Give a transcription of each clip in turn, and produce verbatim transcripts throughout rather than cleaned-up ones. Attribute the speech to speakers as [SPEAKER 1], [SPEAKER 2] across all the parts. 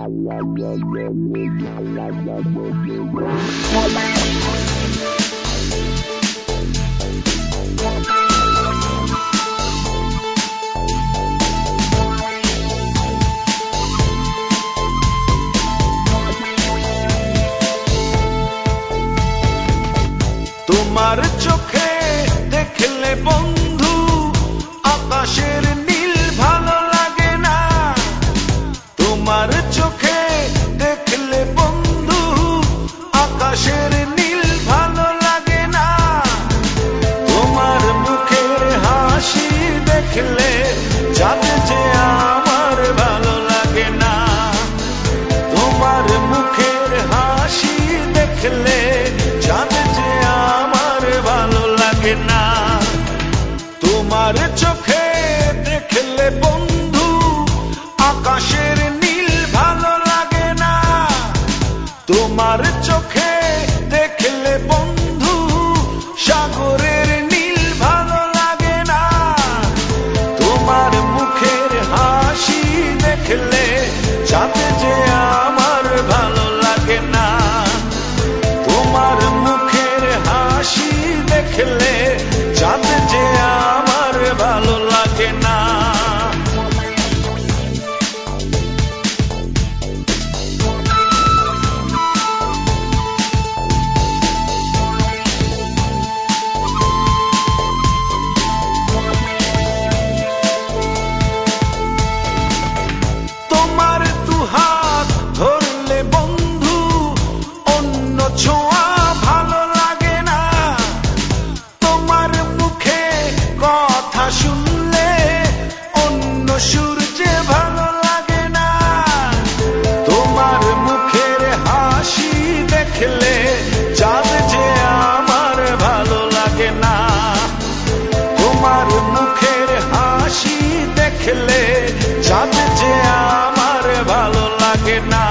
[SPEAKER 1] তোমার চোখে দেখলে বন্ধু আকাশের নীল ভালো লাগে না। তোমার চোখে দেখলে বন্ধু আকাশের নীল ভালো লাগে না। তোমার মুখের হাসি দেখলে চাঁদ যে আমার ভালো লাগে না। তোমার মুখের হাসি দেখলে চাঁদ যে আমার ভালো লাগে না। তোমার চোখে দেখলে বন্ধু আকাশের নীল ভালো লাগে না। তোমার চোখে দেখলে বন্ধু সাগরের নীল ভালো লাগে না। তোমার মুখের হাসি দেখলে চাঁদ যে আমার ভালো লাগে না। তোমার মুখের হাসি দেখলে চাঁদ যে আমার ভালো লাগে না। তোমার দুহাত ধরলে বন্ধু অন্য ছোঁয়া ভালো লাগে না। তোমার মুখে কথা শুনলে অন্য সুর যে ভালো লাগে না। তোমার মুখের হাসি দেখলে চাঁদ যে আমার ভালো লাগে না। তোমার মুখের হাসি দেখলে চাঁদ যে আমার ভালো লাগে না।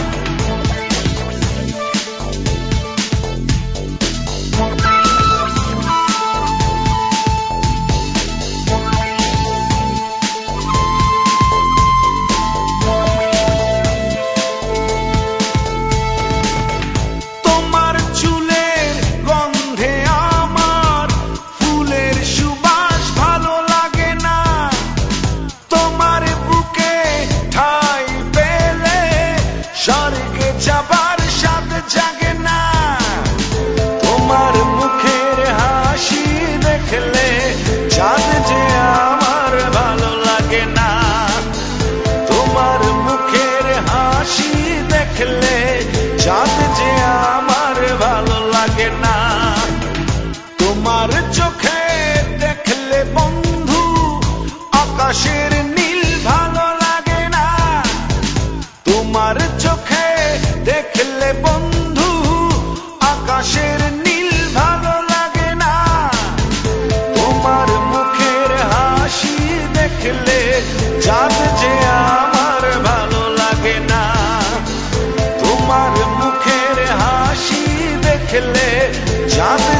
[SPEAKER 1] তোমার চুলের গন্ধে আমার ফুলের সুবাস ভালো লাগে না। তোমার বুকে ঠাই পেলে স্বর্গে যাবার স্বাদ জাগে না। তোমার মুখের হাসি দেখলে চাঁদ যে আমার ভালো লাগে না। তোমার মুখের হাসি দেখলে চাঁদ যে আমার ভালো লাগে না। তোমার চোখে দেখলে বন্ধু আকাশের নীল ভালো লাগে না। তোমার চোখে দেখলে বন্ধু আকাশের নীল ভালো লাগে না। তোমার মুখের হাসি দেখলে চাঁদ যে আমার ভালো লাগে না। তোমার মুখের হাসি দেখলে চাঁদ